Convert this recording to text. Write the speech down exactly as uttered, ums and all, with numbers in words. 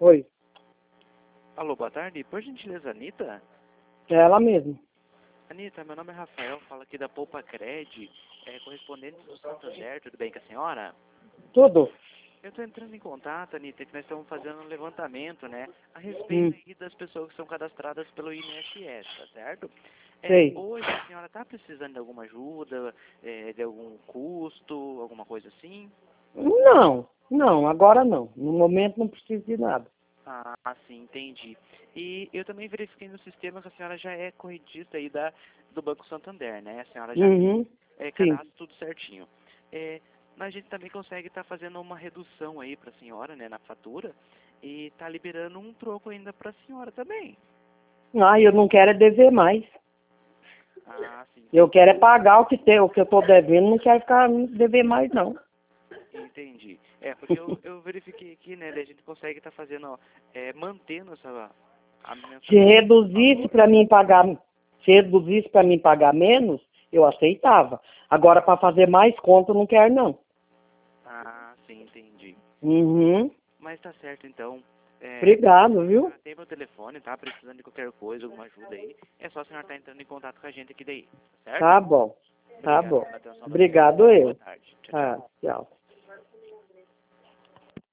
Oi, Alô, boa tarde. Por gentileza, Anitta? é ela mesmo. Anitta, meu nome é Rafael, falo aqui da Poupa Cred, é, correspondente do Santander, tudo bem com a senhora? Tudo? Eu estou entrando em contato, Anitta, que nós estamos fazendo um levantamento, né, a respeito Hum, aí das pessoas que são cadastradas pelo I N S S, tá certo? É, sei. hoje a senhora está precisando de alguma ajuda, é, de algum custo, alguma coisa assim? Não, não, agora não. No momento não preciso de nada. Ah, sim, entendi. E eu também verifiquei no sistema que a senhora já é correntista aí da, do Banco Santander, né? A senhora já Uhum, é, sim. cadastra tudo certinho. É, mas a gente também consegue estar fazendo uma redução aí para a senhora, né, na fatura, e tá liberando um troco ainda para a senhora também. Ah, eu não quero é dever mais. Ah, sim, Eu entendi. quero é pagar o que tem, o que eu tô devendo, não quero ficar dever mais não. Entendi. É, porque eu, eu verifiquei aqui, né, daí a gente consegue estar fazendo, ó, é, mantendo essa a Se mensalidade do reduzisse valor. para mim pagar, se reduzisse para mim pagar menos, eu aceitava. Agora para fazer mais conta eu não quero não. Ah, sim, entendi. Uhum. Mas tá certo, então. É, Obrigado, viu? tem meu telefone, tá? Precisando de qualquer coisa, alguma ajuda aí. É só a senhora estar entrando em contato com a gente aqui daí, tá certo? Tá bom. Tá Obrigado bom. pela atenção da senhora. Obrigado Boa eu. tarde. Tchau, tchau. Ah, tchau.